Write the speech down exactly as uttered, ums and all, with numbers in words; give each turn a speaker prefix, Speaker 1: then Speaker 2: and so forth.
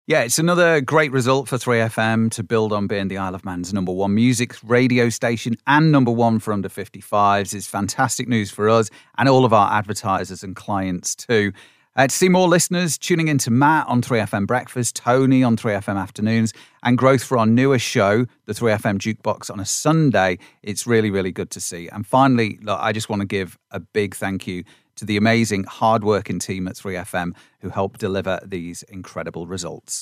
Speaker 1: Yeah, it's another great result for three F M to build on being the Isle of Man's number one music radio station and number one for under fifty-fives. It's fantastic news for us and all of our advertisers and clients too. Uh, to see more listeners tuning in to Matt on three F M Breakfast, Tony on three F M Afternoons, and growth for our newest show, the three F M Jukebox on a Sunday, it's really, really good to see. And finally, look, I just want to give a big thank you to the amazing, hard-working team at three F M who help deliver these incredible results.